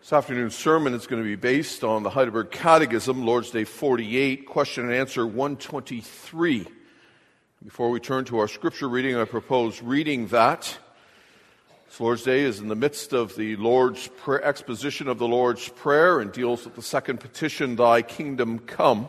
This afternoon's sermon is going to be based on the Heidelberg Catechism, Lord's Day 48, question and answer 123. Before we turn to our scripture reading, I propose reading that. This Lord's Day is in the midst of the Lord's prayer, exposition of the Lord's Prayer, and deals with the second petition, Thy kingdom come.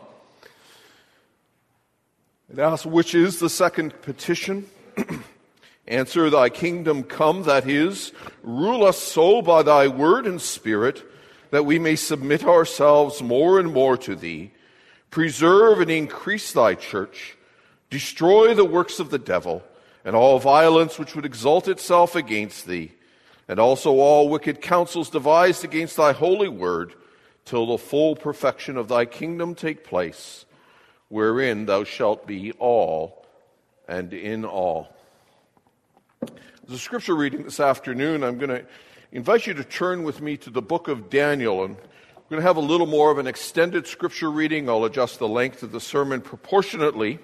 It asks, which is the second petition? Answer, Thy kingdom come, that is, rule us so by Thy word and Spirit, that we may submit ourselves more and more to Thee, preserve and increase Thy church, destroy the works of the devil, and all violence which would exalt itself against Thee, and also all wicked counsels devised against Thy holy word, till the full perfection of Thy kingdom take place, wherein Thou shalt be all and in all. As a scripture reading this afternoon, I'm going to invite you to turn with me to the book of Daniel, and we're going to have a little more of an extended scripture reading. I'll adjust the length of the sermon proportionately.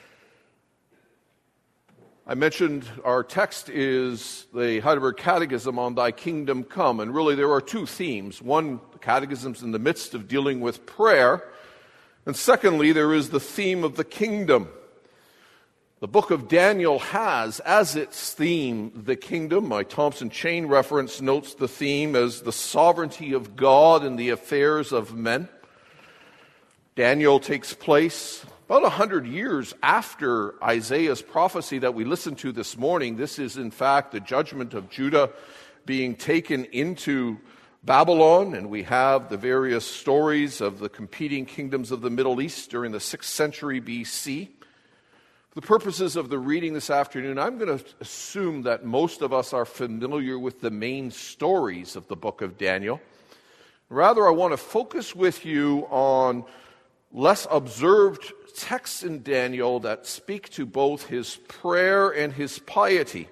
I mentioned our text is the Heidelberg Catechism on Thy kingdom come, and really there are two themes. One, the Catechism's in the midst of dealing with prayer, and secondly, there is the theme of the kingdom. The book of Daniel has as its theme the kingdom. My Thompson Chain reference notes the theme as the sovereignty of God in the affairs of men. Daniel takes place about 100 years after Isaiah's prophecy that we listened to this morning. This is in fact the judgment of Judah being taken into Babylon, and we have the various stories of the competing kingdoms of the Middle East during the 6th century BC. For the purposes of the reading this afternoon, I'm going to assume that most of us are familiar with the main stories of the book of Daniel. Rather, I want to focus with you on less observed texts in Daniel that speak to both his prayer and his piety.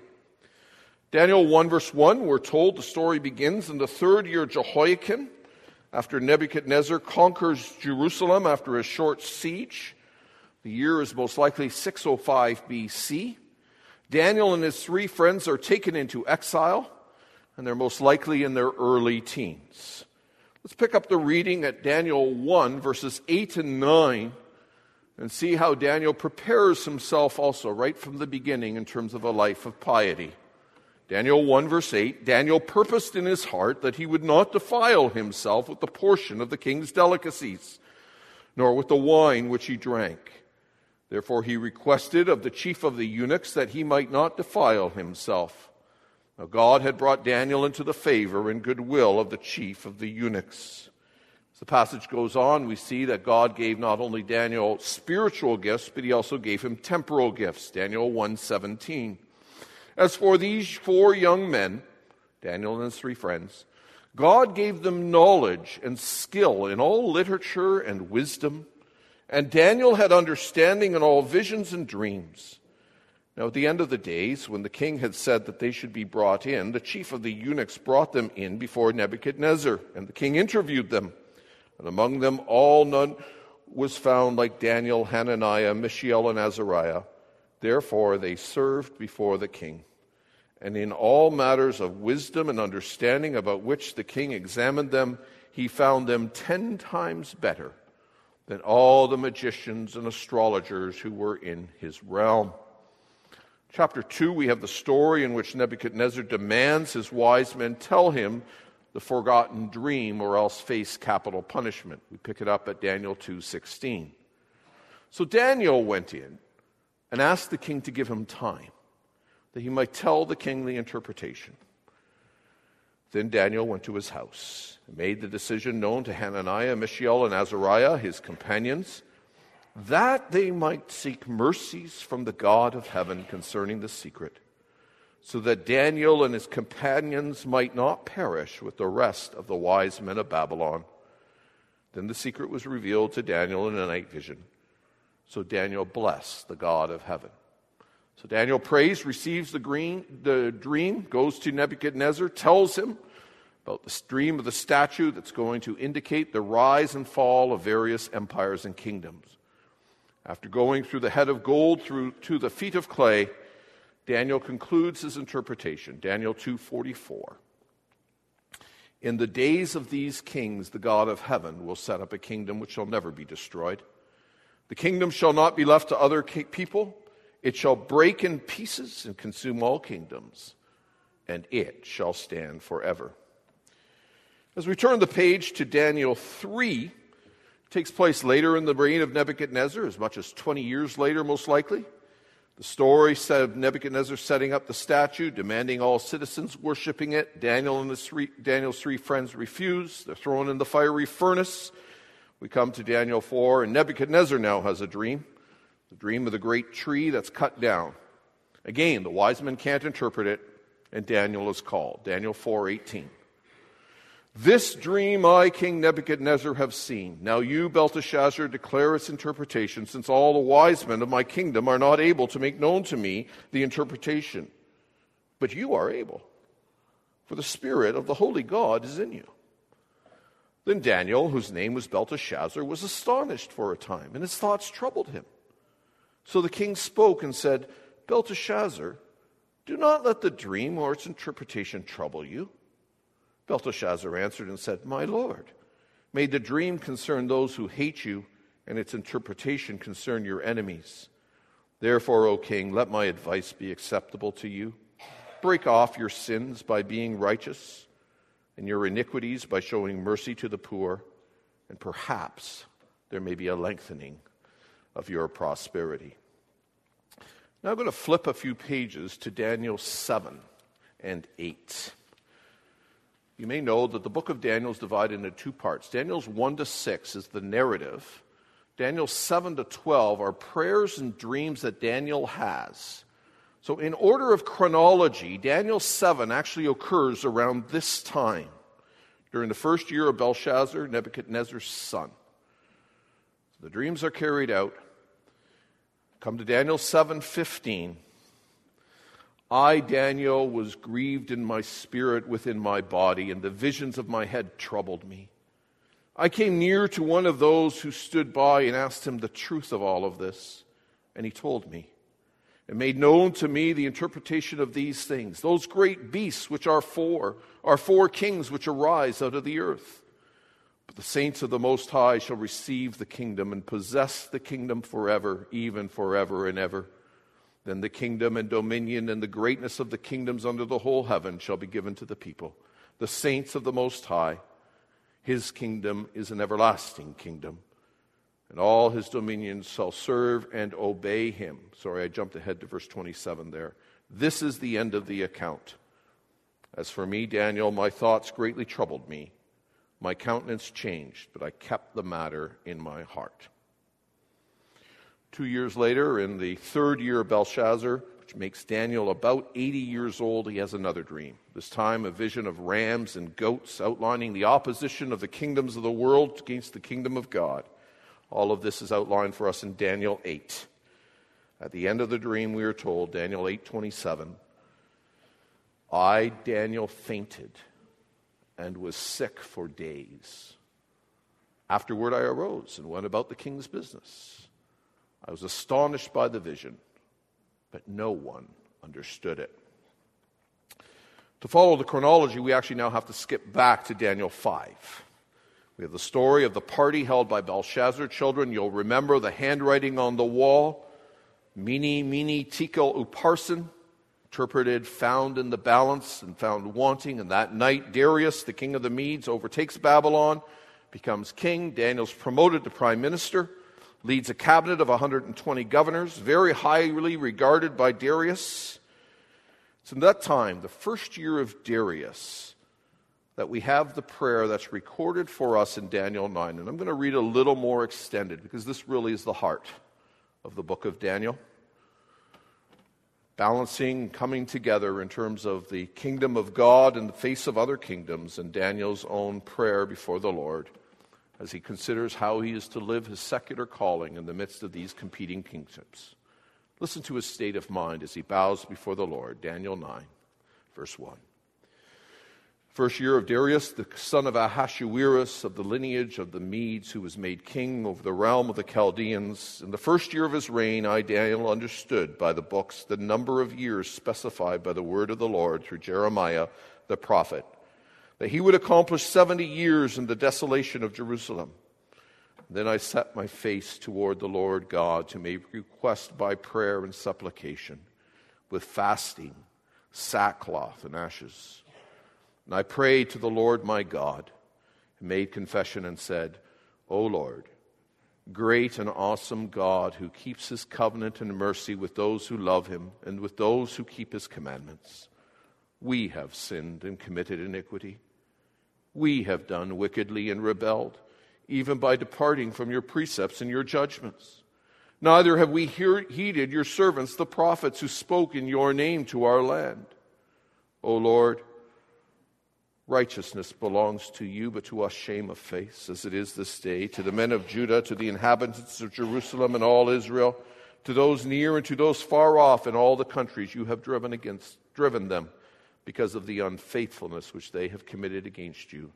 Daniel 1 verse 1, we're told the story begins in the third year of Jehoiakim, after Nebuchadnezzar conquers Jerusalem after a short siege. The year is most likely 605 BC. Daniel and his three friends are taken into exile, and they're most likely in their early teens. Let's pick up the reading at Daniel 1, verses 8 and 9, and see how Daniel prepares himself also right from the beginning in terms of a life of piety. Daniel 1, verse 8, Daniel purposed in his heart that he would not defile himself with the portion of the king's delicacies, nor with the wine which he drank. Therefore he requested of the chief of the eunuchs that he might not defile himself. Now God had brought Daniel into the favor and goodwill of the chief of the eunuchs. As the passage goes on, we see that God gave not only Daniel spiritual gifts, but he also gave him temporal gifts. Daniel 1:17. As for these four young men, Daniel and his three friends, God gave them knowledge and skill in all literature and wisdom, and Daniel had understanding in all visions and dreams. Now at the end of the days, when the king had said that they should be brought in, the chief of the eunuchs brought them in before Nebuchadnezzar, and the king interviewed them. And among them all none was found like Daniel, Hananiah, Mishael, and Azariah. Therefore they served before the king. And in all matters of wisdom and understanding about which the king examined them, he found them 10 times better than all the magicians and astrologers who were in his realm. Chapter 2, we have the story in which Nebuchadnezzar demands his wise men tell him the forgotten dream or else face capital punishment. We pick it up at Daniel 2:16. So Daniel went in and asked the king to give him time, that he might tell the king the interpretation. Then Daniel went to his house and made the decision known to Hananiah, Mishael, and Azariah, his companions, that they might seek mercies from the God of heaven concerning the secret, so that Daniel and his companions might not perish with the rest of the wise men of Babylon. Then the secret was revealed to Daniel in a night vision. So Daniel blessed the God of heaven. So Daniel prays, receives the dream, goes to Nebuchadnezzar, tells him about the dream of the statue that's going to indicate the rise and fall of various empires and kingdoms. After going through the head of gold through to the feet of clay, Daniel concludes his interpretation, Daniel 2:44. In the days of these kings, the God of heaven will set up a kingdom which shall never be destroyed. The kingdom shall not be left to other people. It shall break in pieces and consume all kingdoms, and it shall stand forever. As we turn the page to Daniel 3, it takes place later in the reign of Nebuchadnezzar, as much as 20 years later, most likely. The story of Nebuchadnezzar setting up the statue, demanding all citizens worshiping it. Daniel's three friends refuse. They're thrown in the fiery furnace. We come to Daniel 4, and Nebuchadnezzar now has a dream, the dream of the great tree that's cut down. Again, the wise men can't interpret it, and Daniel is called. Daniel 4:18. This dream I, King Nebuchadnezzar, have seen. Now you, Belteshazzar, declare its interpretation, since all the wise men of my kingdom are not able to make known to me the interpretation. But you are able, for the Spirit of the Holy God is in you. Then Daniel, whose name was Belteshazzar, was astonished for a time, and his thoughts troubled him. So the king spoke and said, Belteshazzar, do not let the dream or its interpretation trouble you. Belteshazzar answered and said, My lord, may the dream concern those who hate you, and its interpretation concern your enemies. Therefore, O king, let my advice be acceptable to you. Break off your sins by being righteous, and your iniquities by showing mercy to the poor, and perhaps there may be a lengthening of your prosperity. Now I'm going to flip a few pages to Daniel 7 and 8. You may know that the book of Daniel is divided into two parts. Daniel's 1 to 6 is the narrative. Daniel 7 to 12 are prayers and dreams that Daniel has. So in order of chronology, Daniel 7 actually occurs around this time, during the first year of Belshazzar, Nebuchadnezzar's son. The dreams are carried out. Come to Daniel 7:15. I, Daniel, was grieved in my spirit within my body, and the visions of my head troubled me. I came near to one of those who stood by and asked him the truth of all of this, and he told me, and made known to me the interpretation of these things. Those great beasts which are four kings which arise out of the earth. But the saints of the Most High shall receive the kingdom and possess the kingdom forever, even forever and ever. Then the kingdom and dominion and the greatness of the kingdoms under the whole heaven shall be given to the people, the saints of the Most High. His kingdom is an everlasting kingdom, and all his dominions shall serve and obey him. Sorry, I jumped ahead to verse 27 there. This is the end of the account. As for me, Daniel, my thoughts greatly troubled me. My countenance changed, but I kept the matter in my heart. 2 years later, in the third year of Belshazzar, which makes Daniel about 80 years old, he has another dream. This time a vision of rams and goats outlining the opposition of the kingdoms of the world against the kingdom of God. All of this is outlined for us in Daniel 8. At the end of the dream, we are told, Daniel 8:27, I, Daniel, fainted and was sick for days. Afterward I arose and went about the king's business. I was astonished by the vision, but no one understood it. To follow the chronology, we actually now have to skip back to Daniel 5. We have the story of the party held by Belshazzar. Children, you'll remember the handwriting on the wall, Mene, Tekel, Upharsin, interpreted, found in the balance and found wanting. And that night, Darius, the king of the Medes, overtakes Babylon, becomes king. Daniel's promoted to prime minister, leads a cabinet of 120 governors, very highly regarded by Darius. It's in that time, the first year of Darius, that we have the prayer that's recorded for us in Daniel 9. And I'm going to read a little more extended, because this really is the heart of the book of Daniel. Balancing, coming together in terms of the kingdom of God in the face of other kingdoms, and Daniel's own prayer before the Lord, as he considers how he is to live his secular calling in the midst of these competing kingdoms. Listen to his state of mind as he bows before the Lord. Daniel 9, verse 1. First year of Darius, the son of Ahasuerus, of the lineage of the Medes, who was made king over the realm of the Chaldeans. In the first year of his reign, I, Daniel, understood by the books the number of years specified by the word of the Lord through Jeremiah the prophet. that he would accomplish 70 years in the desolation of Jerusalem. Then I set my face toward the Lord God to make request by prayer and supplication, with fasting, sackcloth, and ashes. And I prayed to the Lord my God, and made confession and said, O Lord, great and awesome God, who keeps his covenant and mercy with those who love him and with those who keep his commandments, we have sinned and committed iniquity. We have done wickedly and rebelled, even by departing from your precepts and your judgments. Neither have we heeded your servants, the prophets, who spoke in your name to our land. O Lord, righteousness belongs to you, but to us shame of face, as it is this day, to the men of Judah, to the inhabitants of Jerusalem and all Israel, to those near and to those far off in all the countries you have driven them, because of the unfaithfulness which they have committed against you.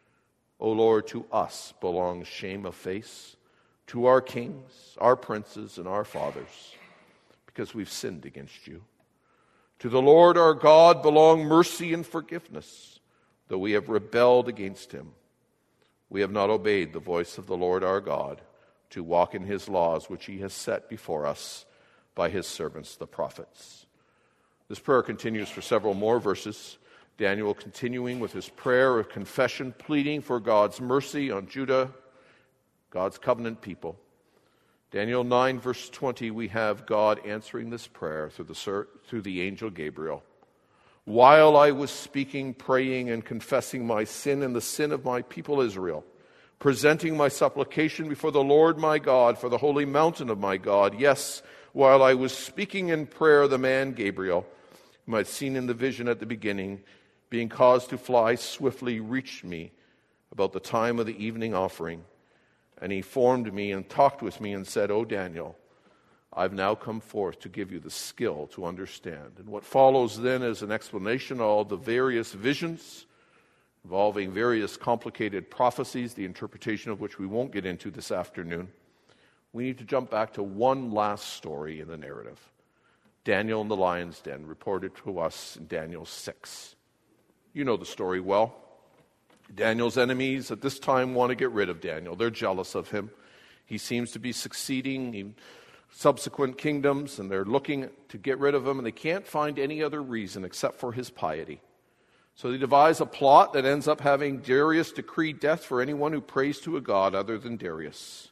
O Lord, to us belongs shame of face, to our kings, our princes, and our fathers, because we've sinned against you. To the Lord our God belong mercy and forgiveness, though we have rebelled against him. We have not obeyed the voice of the Lord our God to walk in his laws, which he has set before us by his servants, the prophets. This prayer continues for several more verses. Daniel continuing with his prayer of confession, pleading for God's mercy on Judah, God's covenant people. Daniel 9, verse 20, we have God answering this prayer through the angel Gabriel. While I was speaking, praying, and confessing my sin and the sin of my people Israel, presenting my supplication before the Lord my God for the holy mountain of my God, yes, while I was speaking in prayer, the man Gabriel, whom I had seen in the vision at the beginning, being caused to fly swiftly, reached me about the time of the evening offering. And he formed me and talked with me and said, O Daniel, I've now come forth to give you the skill to understand. And what follows then is an explanation of all the various visions involving various complicated prophecies, the interpretation of which we won't get into this afternoon. We need to jump back to one last story in the narrative. Daniel in the lion's den, reported to us in Daniel 6. You know the story well. Daniel's enemies at this time want to get rid of Daniel. They're jealous of him. He seems to be succeeding in subsequent kingdoms, and they're looking to get rid of him, and they can't find any other reason except for his piety. So they devise a plot that ends up having Darius decree death for anyone who prays to a god other than Darius.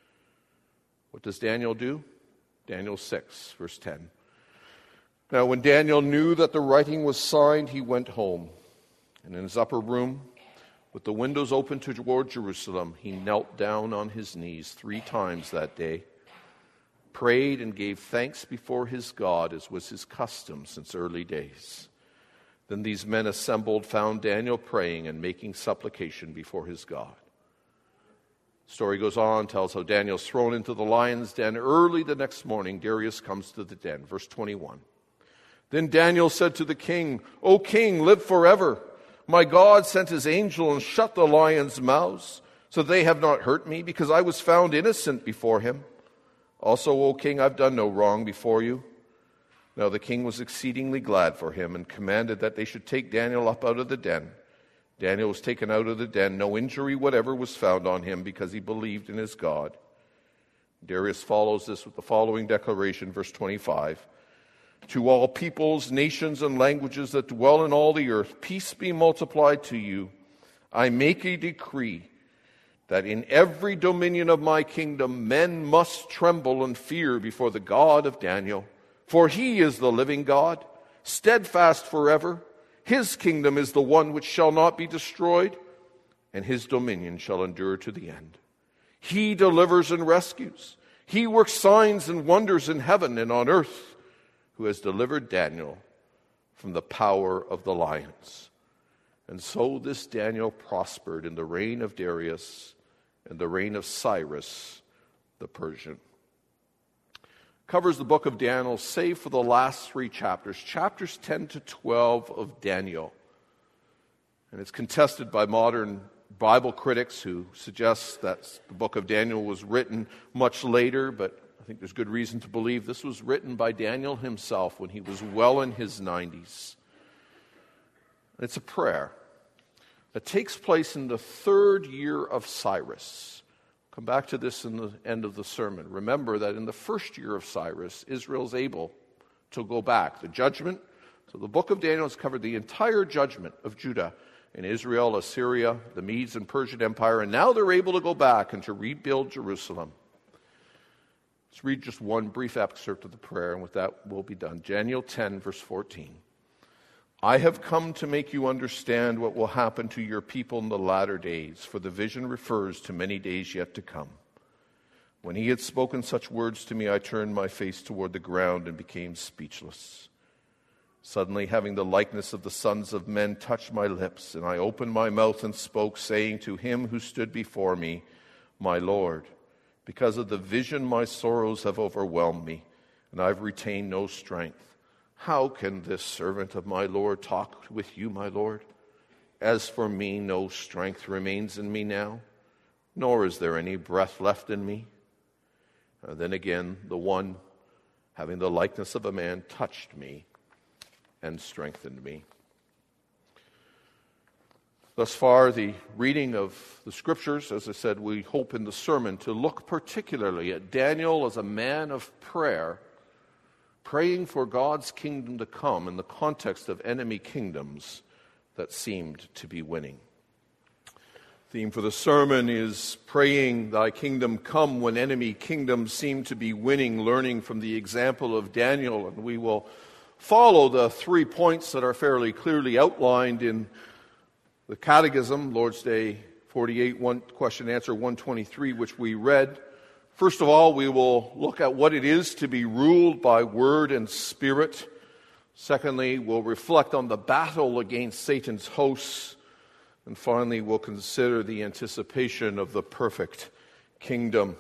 What does Daniel do? Daniel 6, verse 10. Now, when Daniel knew that the writing was signed, he went home. And in his upper room, with the windows open toward Jerusalem, he knelt down on his knees 3 times that day, prayed and gave thanks before his God, as was his custom since early days. Then these men assembled, found Daniel praying and making supplication before his God. The story goes on, tells how Daniel's thrown into the lion's den. Early the next morning, Darius comes to the den. Verse 21. Then Daniel said to the king, O king, live forever. My God sent his angel and shut the lions' mouths, so they have not hurt me, because I was found innocent before him. Also, O king, I've done no wrong before you. Now the king was exceedingly glad for him and commanded that they should take Daniel up out of the den. Daniel was taken out of the den. No injury whatever was found on him, because he believed in his God. Darius follows this with the following declaration, verse 25. To all peoples, nations, and languages that dwell in all the earth, peace be multiplied to you. I make a decree that in every dominion of my kingdom men must tremble and fear before the God of Daniel. For he is the living God, steadfast forever. His kingdom is the one which shall not be destroyed, and his dominion shall endure to the end. He delivers and rescues. He works signs and wonders in heaven and on earth, who has delivered Daniel from the power of the lions. And so this Daniel prospered in the reign of Darius and the reign of Cyrus the Persian. Covers the book of Daniel, save for the last 3 chapters, chapters 10 to 12 of Daniel. And it's contested by modern Bible critics who suggest that the book of Daniel was written much later, but I think there's good reason to believe this was written by Daniel himself when he was well in his 90s. It's a prayer. that takes place in the 3rd year of Cyrus. Come back to this in the end of the sermon. Remember that in the 1st year of Cyrus, Israel's able to go back. The judgment, so the book of Daniel has covered the entire judgment of Judah in Israel, Assyria, the Medes and Persian Empire, and now they're able to go back and to rebuild Jerusalem. Let's read just one brief excerpt of the prayer, and with that we'll be done. Daniel 10, verse 14. I have come to make you understand what will happen to your people in the latter days, for the vision refers to many days yet to come. When he had spoken such words to me, I turned my face toward the ground and became speechless. Suddenly, having the likeness of the sons of men touched my lips, and I opened my mouth and spoke, saying to him who stood before me, my Lord, because of the vision my sorrows have overwhelmed me, and I've retained no strength. How can this servant of my Lord talk with you, my Lord? As for me, no strength remains in me now, nor is there any breath left in me. And then again, the one having the likeness of a man touched me and strengthened me. Thus far, the reading of the Scriptures, as I said, we hope in the sermon to look particularly at Daniel as a man of prayer, praying for God's kingdom to come in the context of enemy kingdoms that seemed to be winning. The theme for the sermon is praying thy kingdom come when enemy kingdoms seem to be winning, learning from the example of Daniel. And we will follow the 3 points that are fairly clearly outlined in the Catechism, Lord's Day 48, question and answer 123, which we read. First of all, we will look at what it is to be ruled by word and spirit. Secondly, we'll reflect on the battle against Satan's hosts. And finally, we'll consider the anticipation of the perfect kingdom.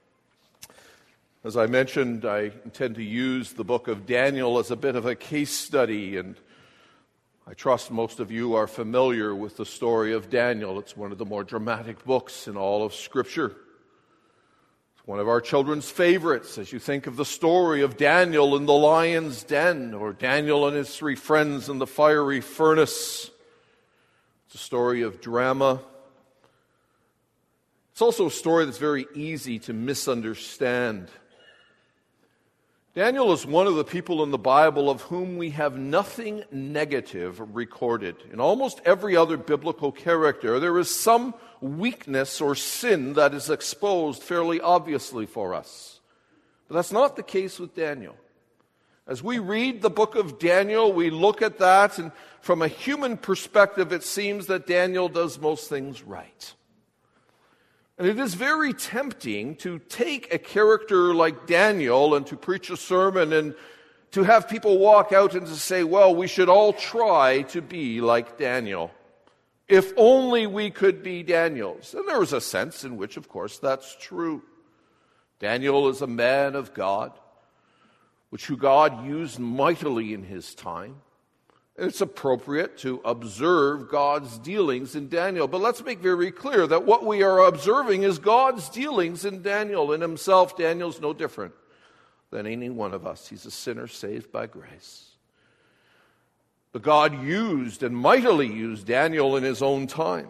As I mentioned, I intend to use the book of Daniel as a bit of a case study, and I trust most of you are familiar with the story of Daniel. It's one of the more dramatic books in all of Scripture. One of our children's favorites as you think of the story of Daniel in the lion's den, or Daniel and his 3 friends in the fiery furnace. It's a story of drama. It's also a story that's very easy to misunderstand. Daniel is one of the people in the Bible of whom we have nothing negative recorded. In almost every other biblical character, there is some weakness or sin that is exposed fairly obviously for us. But that's not the case with Daniel. As we read the book of Daniel, we look at that, and from a human perspective, it seems that Daniel does most things right. And it is very tempting to take a character like Daniel and to preach a sermon and to have people walk out and to say, well, we should all try to be like Daniel. If only we could be Daniels. And there is a sense in which, of course, that's true. Daniel is a man of God, who God used mightily in his time. And it's appropriate to observe God's dealings in Daniel. But let's make very clear that what we are observing is God's dealings in Daniel. In himself, Daniel's no different than any one of us. He's a sinner saved by grace. But God used and mightily used Daniel in his own time.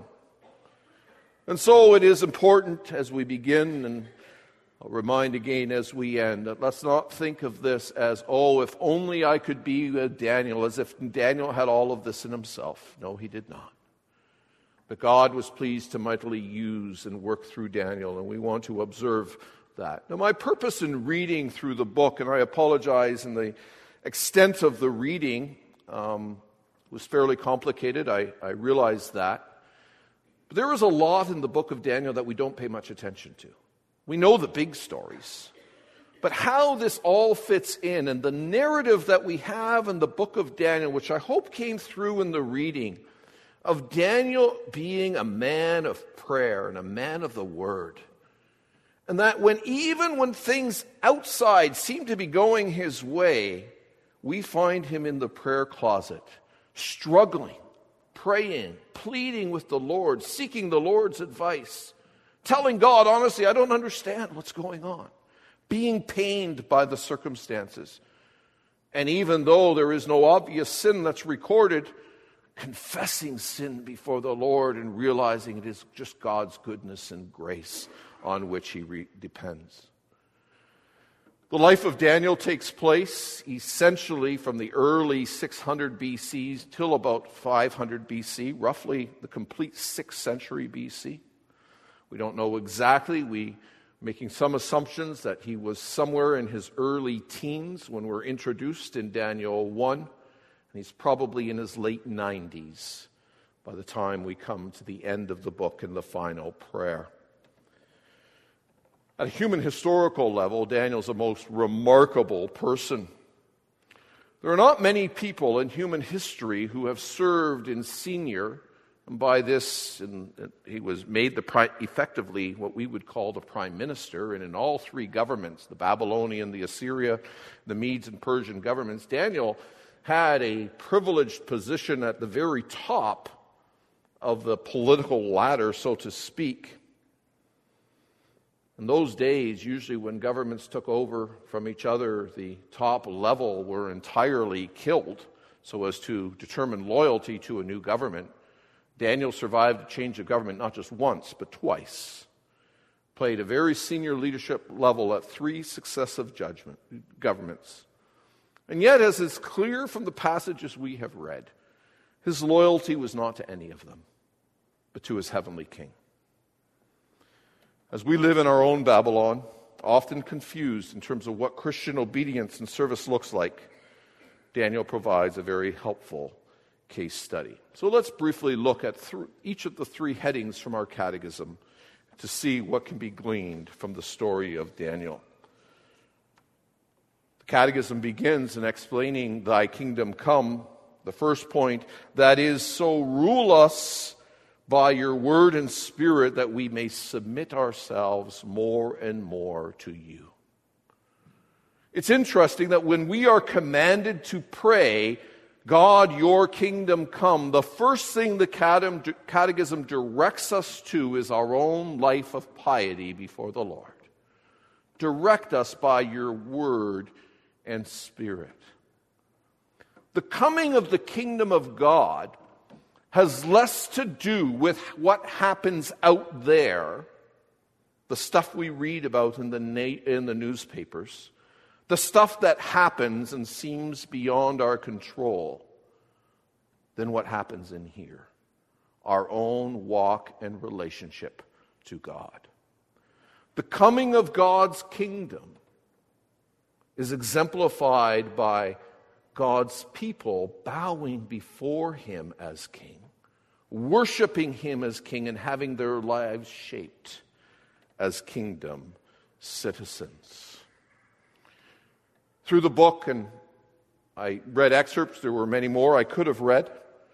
And so it is important as we begin, and I'll remind again as we end, that let's not think of this as, oh, if only I could be Daniel, as if Daniel had all of this in himself. No, he did not. But God was pleased to mightily use and work through Daniel, and we want to observe that. Now, my purpose in reading through the book, and I apologize in the extent of the reading, was fairly complicated. I realize that. But there is a lot in the book of Daniel that we don't pay much attention to. We know the big stories. But how this all fits in, and the narrative that we have in the book of Daniel, which I hope came through in the reading, of Daniel being a man of prayer and a man of the word. And that even when things outside seem to be going his way, we find him in the prayer closet, struggling, praying, pleading with the Lord, seeking the Lord's advice, telling God, honestly, I don't understand what's going on, being pained by the circumstances. And even though there is no obvious sin that's recorded, confessing sin before the Lord and realizing it is just God's goodness and grace on which he depends. The life of Daniel takes place essentially from the early 600 BC till about 500 BC, roughly the complete 6th century BC. We don't know exactly. We're making some assumptions that he was somewhere in his early teens when we're introduced in Daniel 1, and he's probably in his late 90s by the time we come to the end of the book and the final prayer. At a human historical level, Daniel's a most remarkable person. There are not many people in human history who have served in senior, and by this, he was made effectively what we would call the prime minister, and in all three governments, the Babylonian, the Assyria, the Medes and Persian governments, Daniel had a privileged position at the very top of the political ladder, so to speak. In those days, usually when governments took over from each other, the top level were entirely killed so as to determine loyalty to a new government. Daniel survived a change of government not just once, but twice. Played a very senior leadership level at 3 successive governments. And yet, as is clear from the passages we have read, his loyalty was not to any of them, but to his heavenly King. As we live in our own Babylon, often confused in terms of what Christian obedience and service looks like, Daniel provides a very helpful case study. So let's briefly look at each of the 3 headings from our catechism to see what can be gleaned from the story of Daniel. The catechism begins in explaining thy kingdom come. The first point, that is, so rule us by your word and spirit that we may submit ourselves more and more to you. It's interesting that when we are commanded to pray, God, your kingdom come, the first thing the catechism directs us to is our own life of piety before the Lord. Direct us by your word and spirit. The coming of the kingdom of God has less to do with what happens out there, the stuff we read about in the newspapers, the stuff that happens and seems beyond our control, than what happens in here, our own walk and relationship to God. The coming of God's kingdom is exemplified by God's people bowing before him as king, worshiping him as king, and having their lives shaped as kingdom citizens. Through the book, and I read excerpts, there were many more I could have read.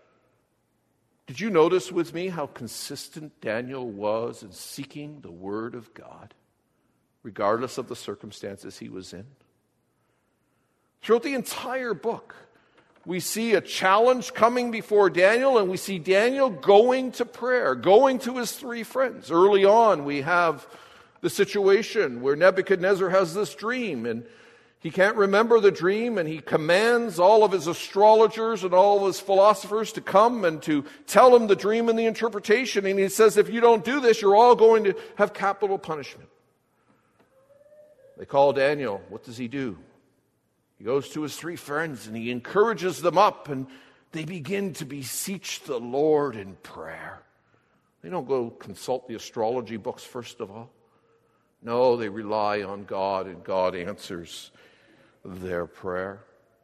Did you notice with me how consistent Daniel was in seeking the word of God, regardless of the circumstances he was in? Throughout the entire book, we see a challenge coming before Daniel, and we see Daniel going to prayer, going to his 3 friends. Early on, we have the situation where Nebuchadnezzar has this dream, and he can't remember the dream, and he commands all of his astrologers and all of his philosophers to come and to tell him the dream and the interpretation. And he says, if you don't do this, you're all going to have capital punishment. They call Daniel. What does he do? He goes to his 3 friends and he encourages them up, and they begin to beseech the Lord in prayer. They don't go consult the astrology books first of all. No, they rely on God, and God answers their prayer.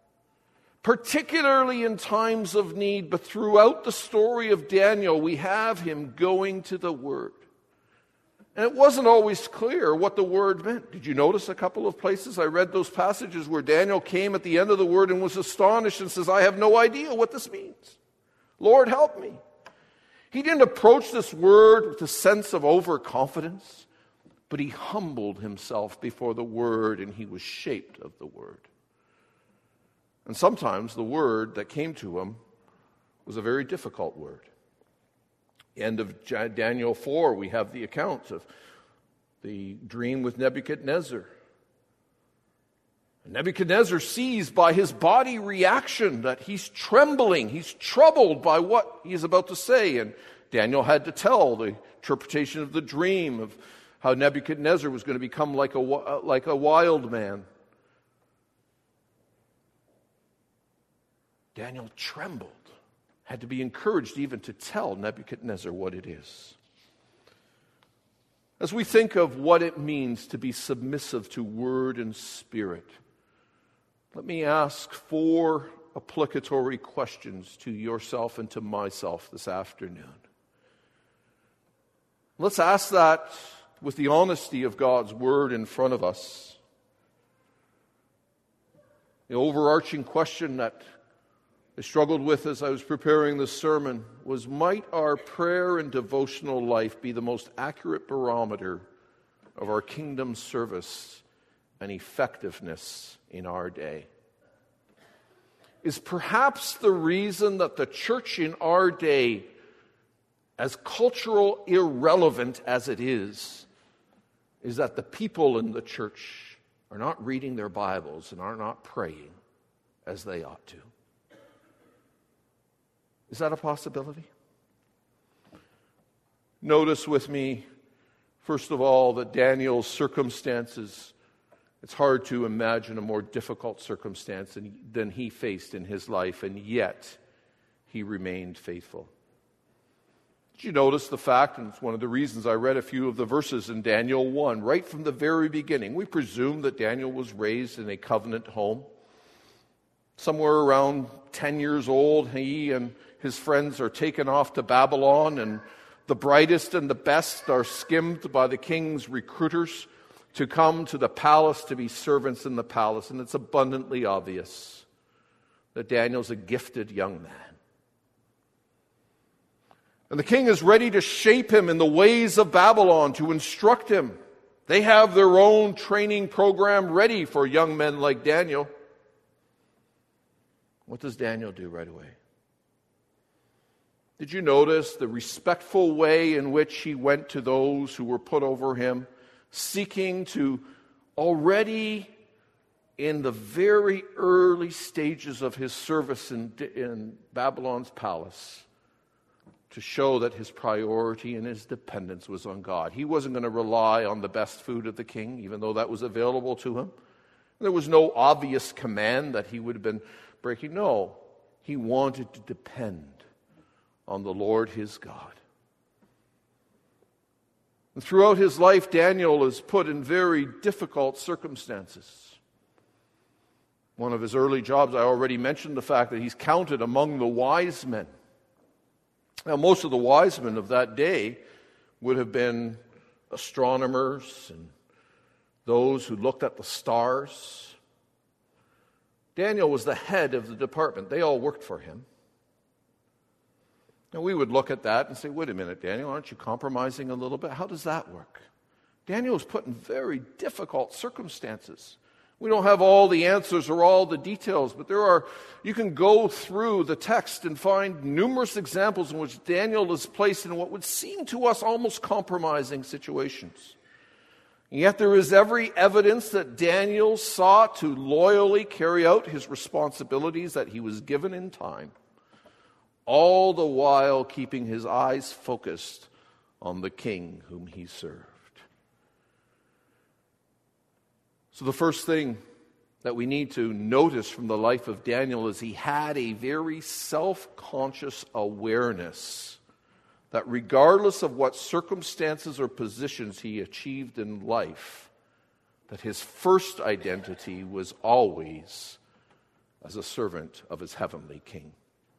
Particularly in times of need, but throughout the story of Daniel, we have him going to the Word. And it wasn't always clear what the word meant. Did you notice a couple of places? I read those passages where Daniel came at the end of the word and was astonished and says, I have no idea what this means. Lord, help me. He didn't approach this word with a sense of overconfidence, but he humbled himself before the word, and he was shaped of the word. And sometimes the word that came to him was a very difficult word. End of Daniel 4, we have the account of the dream with Nebuchadnezzar. Nebuchadnezzar sees by his body reaction that he's trembling, he's troubled by what he's about to say. And Daniel had to tell the interpretation of the dream of how Nebuchadnezzar was going to become like a wild man. Daniel trembled, had to be encouraged even to tell Nebuchadnezzar what it is. As we think of what it means to be submissive to word and spirit, let me ask 4 applicatory questions to yourself and to myself this afternoon. Let's ask that with the honesty of God's word in front of us. The overarching question that I struggled with as I was preparing this sermon was, might our prayer and devotional life be the most accurate barometer of our kingdom service and effectiveness in our day? Is perhaps the reason that the church in our day, as cultural irrelevant as it is that the people in the church are not reading their Bibles and are not praying as they ought to? Is that a possibility? Notice with me, first of all, that Daniel's circumstances, it's hard to imagine a more difficult circumstance than he faced in his life, and yet he remained faithful. Did you notice the fact, and it's one of the reasons I read a few of the verses in Daniel 1, right from the very beginning, we presume that Daniel was raised in a covenant home. Somewhere around 10 years old, he and his friends are taken off to Babylon, and the brightest and the best are skimmed by the king's recruiters to come to the palace to be servants in the palace. And it's abundantly obvious that Daniel's a gifted young man. And the king is ready to shape him in the ways of Babylon, to instruct him. They have their own training program ready for young men like Daniel. What does Daniel do right away? Did you notice the respectful way in which he went to those who were put over him, seeking to, already in the very early stages of his service in Babylon's palace, to show that his priority and his dependence was on God? He wasn't going to rely on the best food of the king, even though that was available to him. There was no obvious command that he would have been breaking. No, he wanted to depend on the Lord his God. And throughout his life, Daniel is put in very difficult circumstances. One of his early jobs, I already mentioned the fact that he's counted among the wise men. Now, most of the wise men of that day would have been astronomers and those who looked at the stars. Daniel was the head of the department. They all worked for him. And we would look at that and say, wait a minute, Daniel, aren't you compromising a little bit? How does that work? Daniel was put in very difficult circumstances. We don't have all the answers or all the details, but you can go through the text and find numerous examples in which Daniel is placed in what would seem to us almost compromising situations. And yet there is every evidence that Daniel sought to loyally carry out his responsibilities that he was given in time, all the while keeping his eyes focused on the king whom he served. So the first thing that we need to notice from the life of Daniel is he had a very self-conscious awareness that regardless of what circumstances or positions he achieved in life, that his first identity was always as a servant of his heavenly king.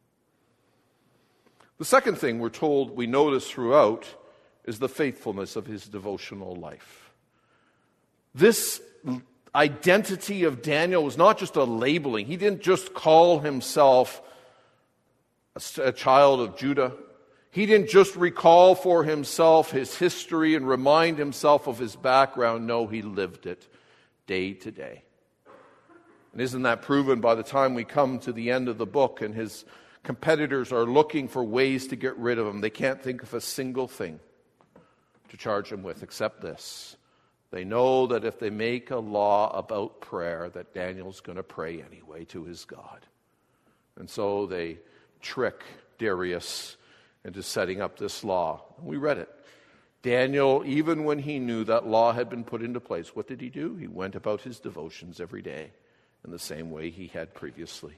The second thing we notice throughout is the faithfulness of his devotional life. This identity of Daniel was not just a labeling. He didn't just call himself a child of Judah. He didn't just recall for himself his history and remind himself of his background. No, he lived it day to day. And isn't that proven by the time we come to the end of the book and his competitors are looking for ways to get rid of him? They can't think of a single thing to charge him with except this: They know that if they make a law about prayer, that Daniel's going to pray anyway to his God. And so they trick Darius into setting up this law. We read it. Daniel, even when he knew that law had been put into place, what did he do? He went about his devotions every day in the same way he had previously.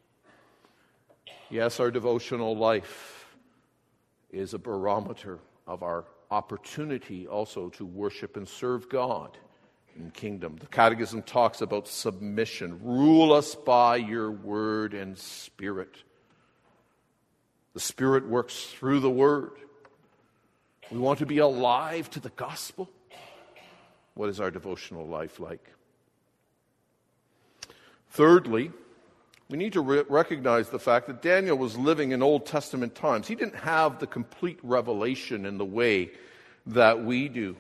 Yes, our devotional life is a barometer of our opportunity also to worship and serve God in kingdom. The Catechism talks about submission. Rule us by your word and Spirit. The Spirit works through the word. We want to be alive to the gospel. What is our devotional life like? Thirdly, we need to recognize the fact that Daniel was living in Old Testament times. He didn't have the complete revelation in the way that we do.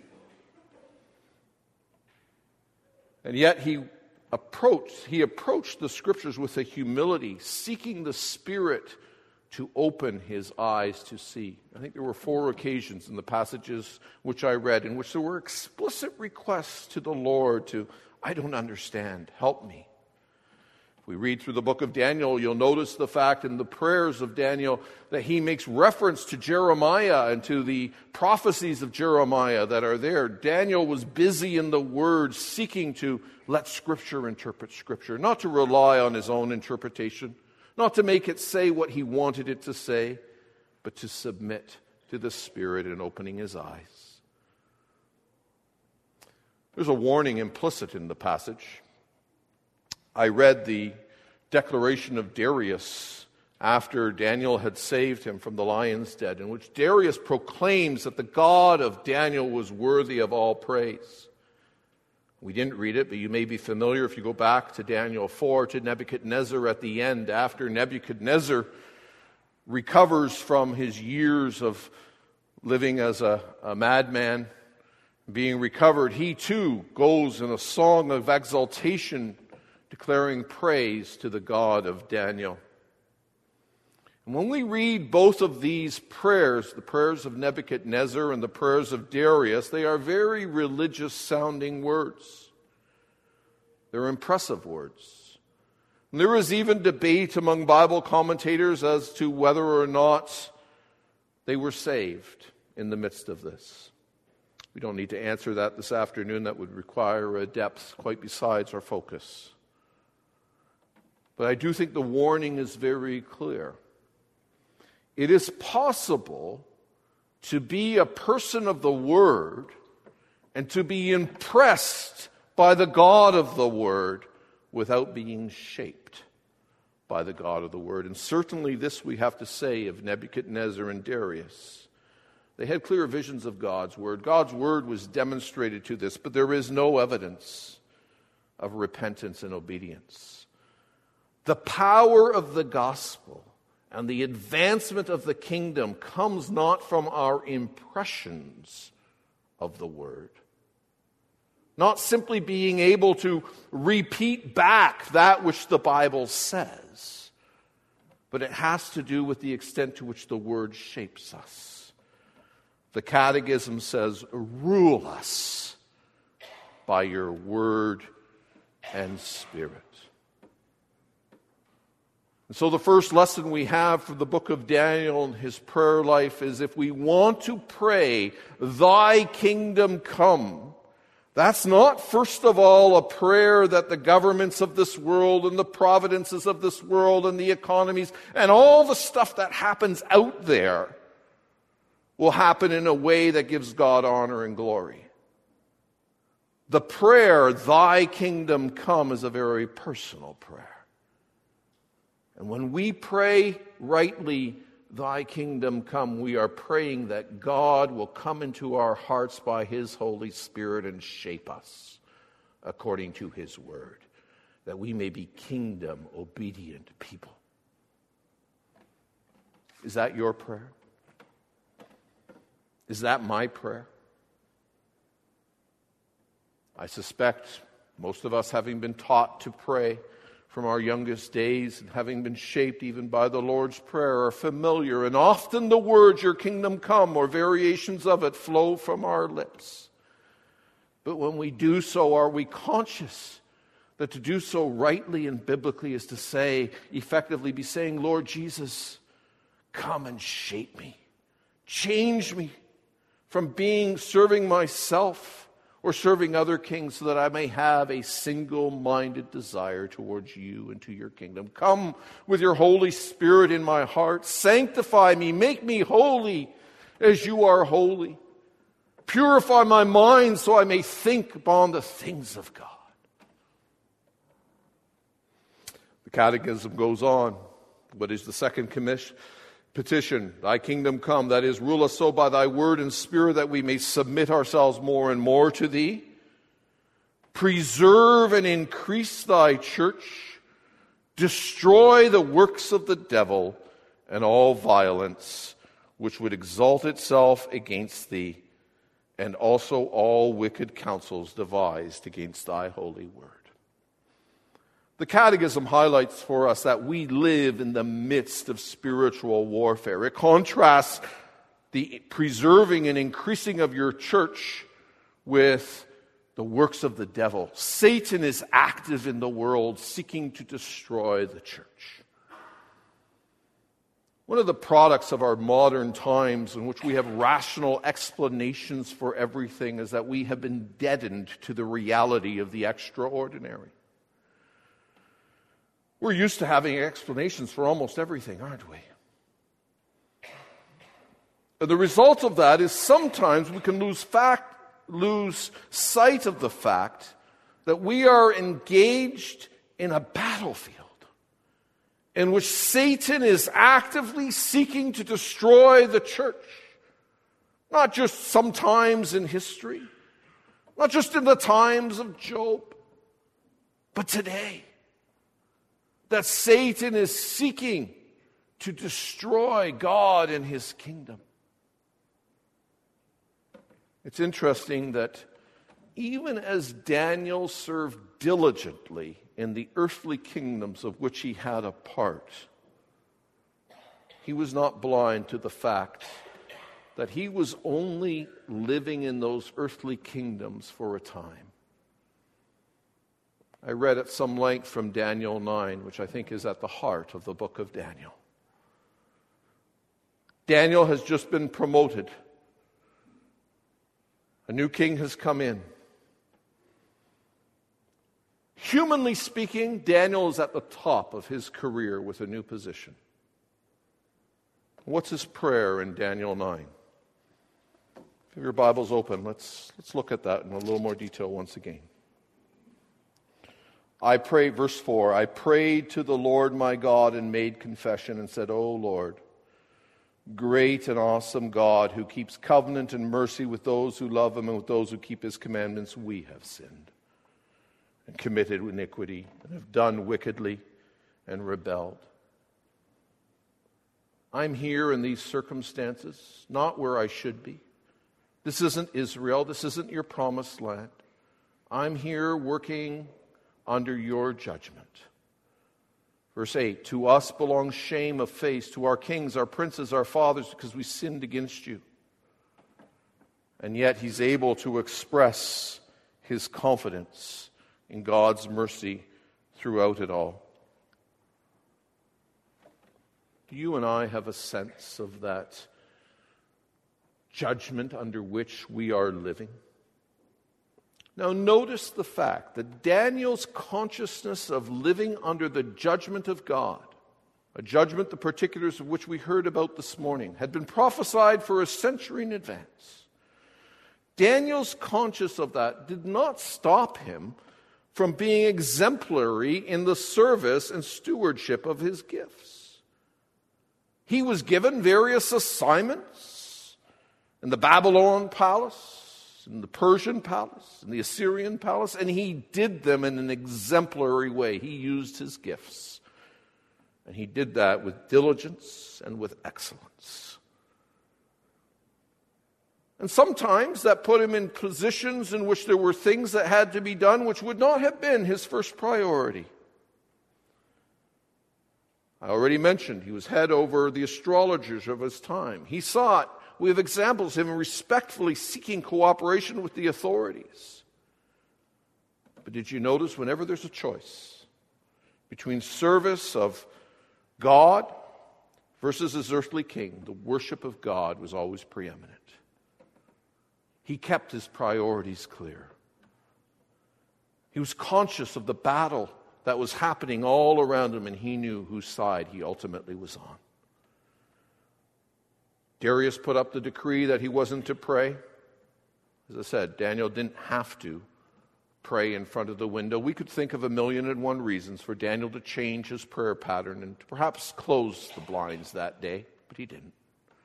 And yet he approached the Scriptures with a humility, seeking the Spirit to open his eyes to see. I think there were 4 occasions in the passages which I read in which there were explicit requests to the Lord to, I don't understand, help me. If we read through the book of Daniel, you'll notice the fact in the prayers of Daniel that he makes reference to Jeremiah and to the prophecies of Jeremiah that are there. Daniel was busy in the Word, seeking to let Scripture interpret Scripture, not to rely on his own interpretation, not to make it say what he wanted it to say, but to submit to the Spirit and opening his eyes. There's a warning implicit in the passage. I read the declaration of Darius after Daniel had saved him from the lion's den, in which Darius proclaims that the God of Daniel was worthy of all praise. We didn't read it, but you may be familiar if you go back to Daniel 4, to Nebuchadnezzar at the end, after Nebuchadnezzar recovers from his years of living as a madman, being recovered, he too goes in a song of exaltation, declaring praise to the God of Daniel. And when we read both of these prayers, the prayers of Nebuchadnezzar and the prayers of Darius, they are very religious-sounding words. They're impressive words. And there is even debate among Bible commentators as to whether or not they were saved in the midst of this. We don't need to answer that this afternoon. That would require a depth quite besides our focus. But I do think the warning is very clear. It is possible to be a person of the Word and to be impressed by the God of the Word without being shaped by the God of the Word. And certainly this we have to say of Nebuchadnezzar and Darius. They had clear visions of God's Word. God's Word was demonstrated to this, but there is no evidence of repentance and obedience. The power of the gospel and the advancement of the kingdom comes not from our impressions of the Word, not simply being able to repeat back that which the Bible says, but it has to do with the extent to which the Word shapes us. The Catechism says, rule us by your Word and Spirit. And so the first lesson we have from the book of Daniel and his prayer life is if we want to pray, thy kingdom come, that's not first of all a prayer that the governments of this world and the providences of this world and the economies and all the stuff that happens out there will happen in a way that gives God honor and glory. The prayer, thy kingdom come, is a very personal prayer. And when we pray rightly, thy kingdom come, we are praying that God will come into our hearts by his Holy Spirit and shape us according to his word, that we may be kingdom-obedient people. Is that your prayer? Is that my prayer? I suspect most of us, having been taught to pray from our youngest days and having been shaped even by the Lord's Prayer, are familiar. And often the words, your kingdom come, or variations of it, flow from our lips. But when we do so, are we conscious that to do so rightly and biblically is to say, effectively be saying, Lord Jesus, come and shape me. Change me from serving myself or serving other kings so that I may have a single-minded desire towards you and to your kingdom. Come with your Holy Spirit in my heart. Sanctify me. Make me holy as you are holy. Purify my mind so I may think upon the things of God. The Catechism goes on. What is the second petition? Thy kingdom come, that is, rule us so by thy word and spirit that we may submit ourselves more and more to thee. Preserve and increase thy church. Destroy the works of the devil and all violence which would exalt itself against thee, and also all wicked counsels devised against thy holy word. The Catechism highlights for us that we live in the midst of spiritual warfare. It contrasts the preserving and increasing of your church with the works of the devil. Satan is active in the world, seeking to destroy the church. One of the products of our modern times in which we have rational explanations for everything is that we have been deadened to the reality of the extraordinary. We're used to having explanations for almost everything, aren't we? And the result of that is sometimes we can lose sight of the fact that we are engaged in a battlefield in which Satan is actively seeking to destroy the church. Not just sometimes in history, not just in the times of Job, but today. That Satan is seeking to destroy God and his kingdom. It's interesting that even as Daniel served diligently in the earthly kingdoms of which he had a part, he was not blind to the fact that he was only living in those earthly kingdoms for a time. I read at some length from Daniel 9, which I think is at the heart of the book of Daniel. Daniel has just been promoted. A new king has come in. Humanly speaking, Daniel is at the top of his career with a new position. What's his prayer in Daniel 9? If your Bible's open, let's look at that in a little more detail once again. I pray, verse 4, I prayed to the Lord my God and made confession and said, O Lord, great and awesome God, who keeps covenant and mercy with those who love him and with those who keep his commandments, we have sinned and committed iniquity and have done wickedly and rebelled. I'm here in these circumstances, not where I should be. This isn't Israel. This isn't your promised land. I'm here working under your judgment. Verse 8, to us belongs shame of face, to our kings, our princes, our fathers, because we sinned against you. And yet he's able to express his confidence in God's mercy throughout it all. Do you and I have a sense of that judgment under which we are living? Now notice the fact that Daniel's consciousness of living under the judgment of God, a judgment the particulars of which we heard about this morning, had been prophesied for a century in advance. Daniel's conscience of that did not stop him from being exemplary in the service and stewardship of his gifts. He was given various assignments in the Babylon palace, in the Persian palace, in the Assyrian palace, and he did them in an exemplary way. He used his gifts. And he did that with diligence and with excellence. And sometimes that put him in positions in which there were things that had to be done which would not have been his first priority. I already mentioned he was head over the astrologers of his time. We have examples of him respectfully seeking cooperation with the authorities. But did you notice whenever there's a choice between service of God versus his earthly king, the worship of God was always preeminent. He kept his priorities clear. He was conscious of the battle that was happening all around him, and he knew whose side he ultimately was on. Darius put up the decree that he wasn't to pray. As I said, Daniel didn't have to pray in front of the window. We could think of 1,000,001 reasons for Daniel to change his prayer pattern and to perhaps close the blinds that day, but he didn't.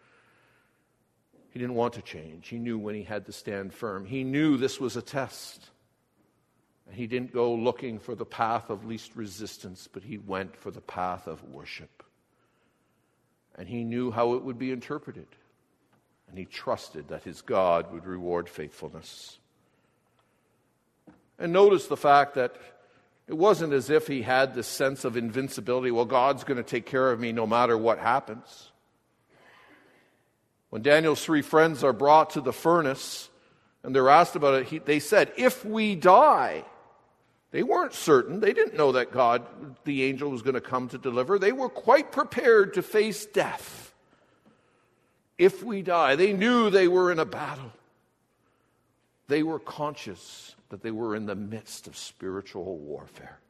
He didn't want to change. He knew when he had to stand firm. He knew this was a test. And he didn't go looking for the path of least resistance, but he went for the path of worship. And he knew how it would be interpreted. And he trusted that his God would reward faithfulness. And notice the fact that it wasn't as if he had this sense of invincibility. Well, God's going to take care of me no matter what happens. When Daniel's 3 friends are brought to the furnace and they're asked about it, they said, if we die. They weren't certain. They didn't know that God, the angel, was going to come to deliver. They were quite prepared to face death. If we die. They knew they were in a battle. They were conscious that they were in the midst of spiritual warfare.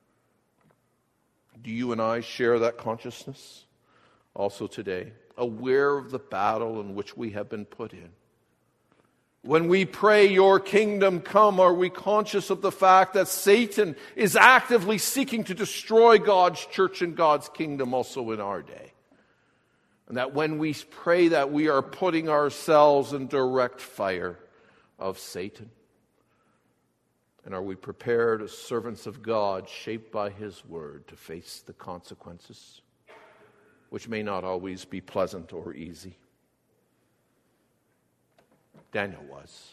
Do you and I share that consciousness also today? Aware of the battle in which we have been put in. When we pray, your kingdom come, are we conscious of the fact that Satan is actively seeking to destroy God's church and God's kingdom also in our day? And that when we pray that, we are putting ourselves in direct fire of Satan? And are we prepared as servants of God, shaped by his word, to face the consequences, which may not always be pleasant or easy? Daniel was.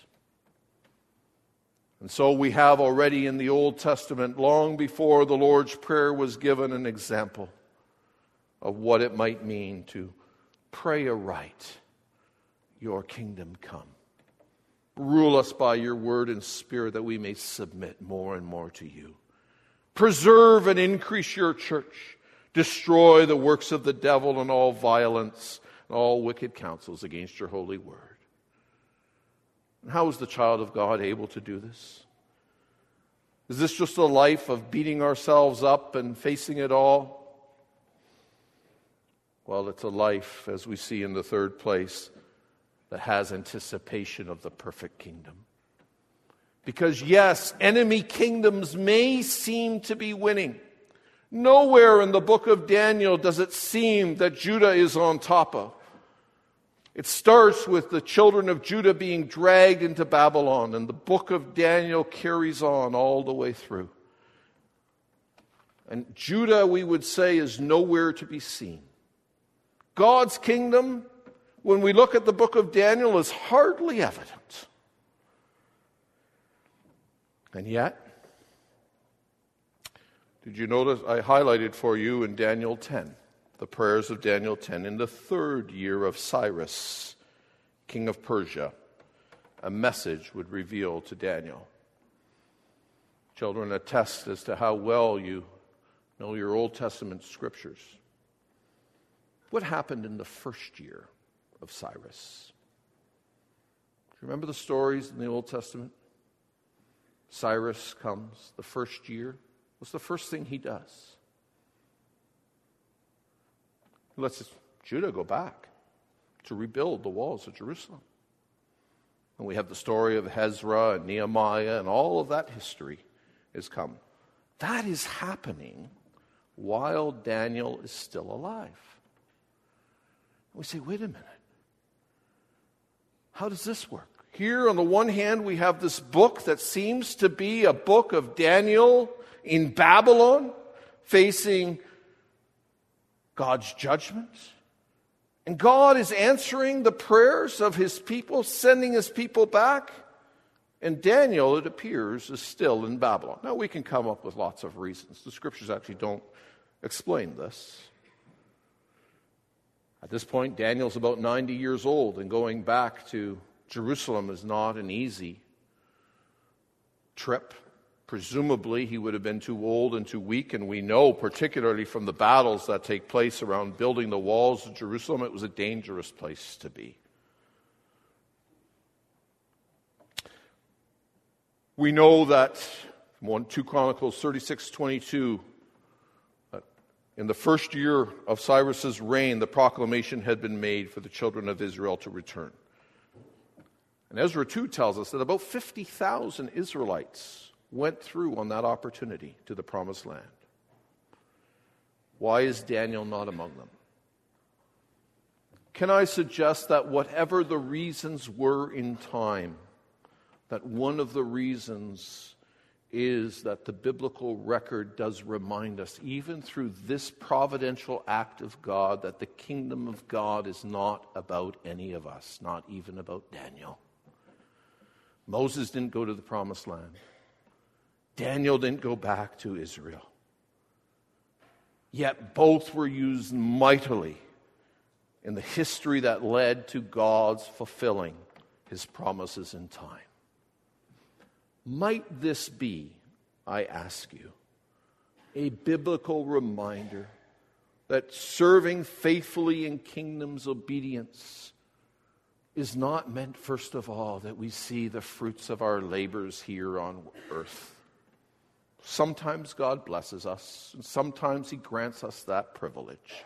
And so we have already in the Old Testament, long before the Lord's Prayer was given, an example of what it might mean to pray aright, your kingdom come. Rule us by your word and spirit that we may submit more and more to you. Preserve and increase your church. Destroy the works of the devil and all violence and all wicked counsels against your holy word. And how is the child of God able to do this? Is this just a life of beating ourselves up and facing it all? Well, it's a life, as we see in the third place, that has anticipation of the perfect kingdom. Because yes, enemy kingdoms may seem to be winning. Nowhere in the book of Daniel does it seem that Judah is on top of. It starts with the children of Judah being dragged into Babylon, and the book of Daniel carries on all the way through. And Judah, we would say, is nowhere to be seen. God's kingdom, when we look at the book of Daniel, is hardly evident. And yet, did you notice I highlighted for you in Daniel 10, the prayers of Daniel 10, in the 3rd year of Cyrus, king of Persia, a message would reveal to Daniel. Children, attest as to how well you know your Old Testament scriptures. What happened in the 1st year of Cyrus? Do you remember the stories in the Old Testament? Cyrus comes, the 1st year. What's the first thing he does? He lets Judah go back to rebuild the walls of Jerusalem. And we have the story of Ezra and Nehemiah, and all of that history has come. That is happening while Daniel is still alive. We say, wait a minute. How does this work? Here, on the one hand, we have this book that seems to be a book of Daniel in Babylon, facing God's judgment. And God is answering the prayers of his people, sending his people back. And Daniel, it appears, is still in Babylon. Now, we can come up with lots of reasons. The scriptures actually don't explain this. At this point, Daniel's about 90 years old, and going back to Jerusalem is not an easy trip. Presumably, he would have been too old and too weak, and we know, particularly from the battles that take place around building the walls of Jerusalem, it was a dangerous place to be. We know that, 2 Chronicles 36:22, in the first year of Cyrus's reign, the proclamation had been made for the children of Israel to return. And Ezra 2 tells us that about 50,000 Israelites went through on that opportunity to the Promised Land. Why is Daniel not among them? Can I suggest that whatever the reasons were in time, that one of the reasons is that the biblical record does remind us, even through this providential act of God, that the kingdom of God is not about any of us, not even about Daniel. Moses didn't go to the Promised Land. Daniel didn't go back to Israel. Yet both were used mightily in the history that led to God's fulfilling his promises in time. Might this be, I ask you, a biblical reminder that serving faithfully in kingdom's obedience is not meant, first of all, that we see the fruits of our labors here on earth. Sometimes God blesses us, and sometimes he grants us that privilege.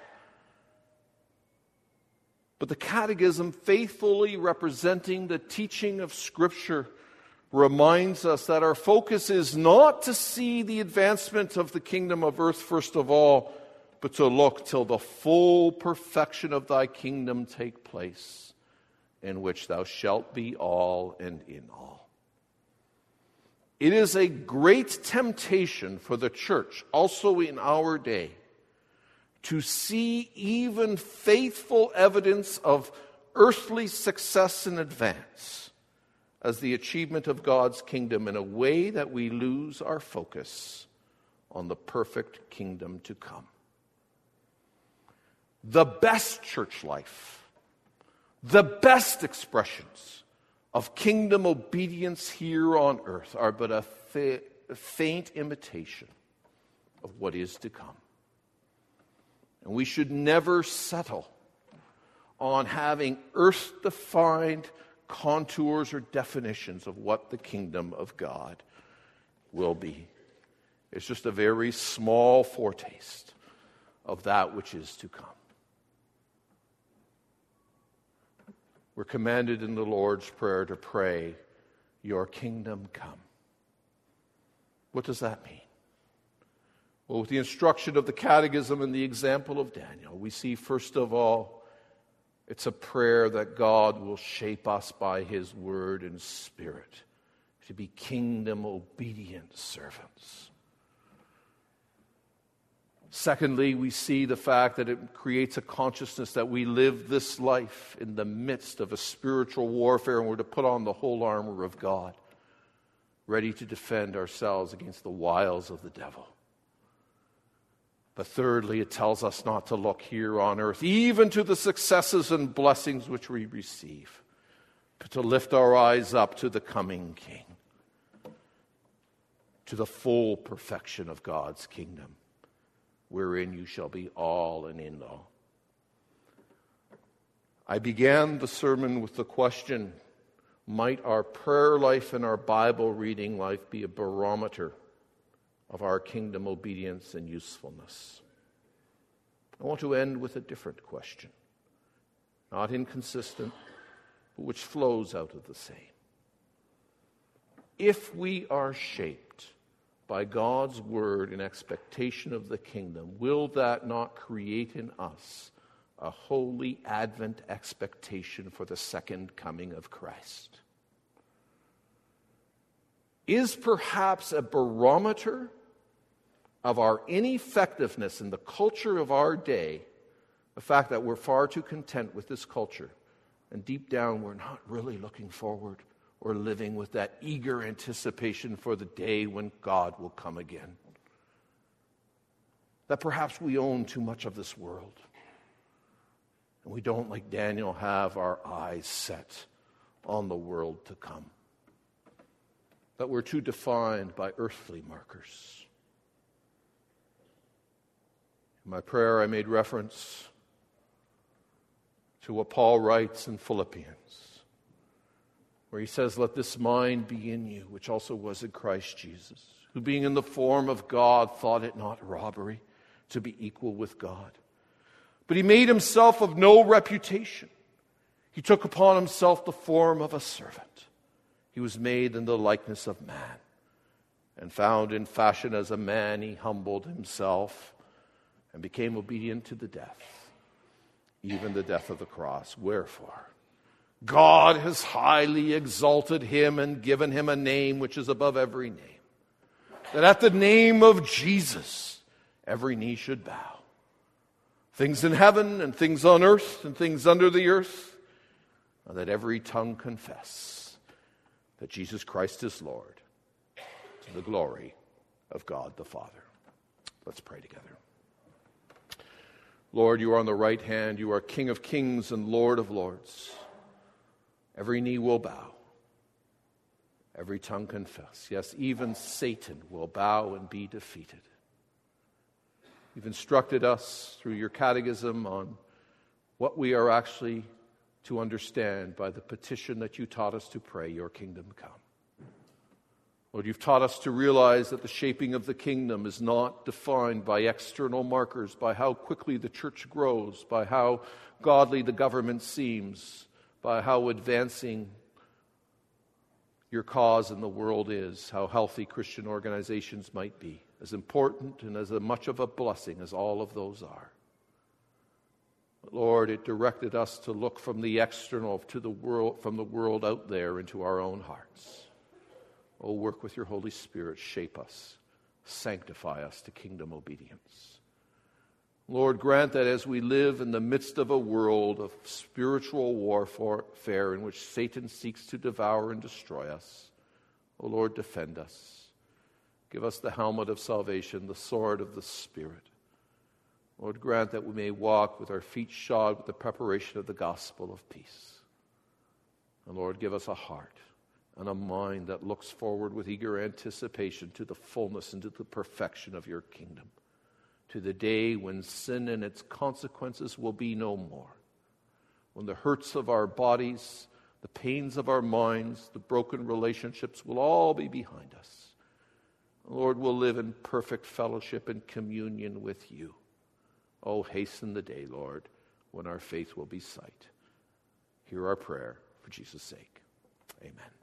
But the Catechism, faithfully representing the teaching of Scripture, reminds us that our focus is not to see the advancement of the kingdom of earth first of all, but to look till the full perfection of thy kingdom take place, in which thou shalt be all and in all. It is a great temptation for the church, also in our day, to see even faithful evidence of earthly success and advance as the achievement of God's kingdom in a way that we lose our focus on the perfect kingdom to come. The best church life, the best expressions of kingdom obedience here on earth are but a faint imitation of what is to come. And we should never settle on having earth-defined contours or definitions of what the kingdom of God will be. It's just a very small foretaste of that which is to come. We're commanded in the Lord's Prayer to pray, your kingdom come. What does that mean? Well, with the instruction of the Catechism and the example of Daniel, we see, first of all, it's a prayer that God will shape us by his word and spirit to be kingdom-obedient servants. Secondly, we see the fact that it creates a consciousness that we live this life in the midst of a spiritual warfare, and we're to put on the whole armor of God, ready to defend ourselves against the wiles of the devil. But thirdly, it tells us not to look here on earth, even to the successes and blessings which we receive, but to lift our eyes up to the coming King, to the full perfection of God's kingdom, wherein you shall be all and in all. I began the sermon with the question, might our prayer life and our Bible reading life be a barometer of our kingdom obedience and usefulness? I want to end with a different question, not inconsistent, but which flows out of the same. If we are shaped by God's word in expectation of the kingdom, will that not create in us a holy Advent expectation for the second coming of Christ? Is perhaps a barometer of our ineffectiveness in the culture of our day the fact that we're far too content with this culture, and deep down we're not really looking forward or living with that eager anticipation for the day when God will come again? That perhaps we own too much of this world, and we don't, like Daniel, have our eyes set on the world to come. that we're too defined by earthly markers. In my prayer, I made reference to what Paul writes in Philippians, where he says, "Let this mind be in you, which also was in Christ Jesus, who being in the form of God thought it not robbery to be equal with God. But he made himself of no reputation. He took upon himself the form of a servant. He was made in the likeness of man, and found in fashion as a man, he humbled himself and became obedient to the death, even the death of the cross. Wherefore, God has highly exalted him and given him a name which is above every name, that at the name of Jesus every knee should bow, things in heaven and things on earth and things under the earth, and that every tongue confess that Jesus Christ is Lord, to the glory of God the Father." Let's pray together. Lord, you are on the right hand. You are King of kings and Lord of lords. Every knee will bow. Every tongue confess. Yes, even Satan will bow and be defeated. You've instructed us through your catechism on what we are actually to understand by the petition that you taught us to pray, "Your kingdom come." Lord, you've taught us to realize that the shaping of the kingdom is not defined by external markers, by how quickly the church grows, by how godly the government seems, by how advancing your cause in the world is, how healthy Christian organizations might be, as important and as much of a blessing as all of those are. But Lord, it directed us to look from the external to the world, from the world out there into our own hearts. Oh, work with your Holy Spirit, shape us, sanctify us to kingdom obedience. Lord, grant that as we live in the midst of a world of spiritual warfare in which Satan seeks to devour and destroy us, oh Lord, defend us. Give us the helmet of salvation, the sword of the Spirit. Lord, grant that we may walk with our feet shod with the preparation of the gospel of peace. And Lord, give us a heart and a mind that looks forward with eager anticipation to the fullness and to the perfection of your kingdom, to the day when sin and its consequences will be no more, when the hurts of our bodies, the pains of our minds, the broken relationships will all be behind us. Lord, we'll live in perfect fellowship and communion with you. Oh, hasten the day, Lord, when our faith will be sight. Hear our prayer for Jesus' sake. Amen.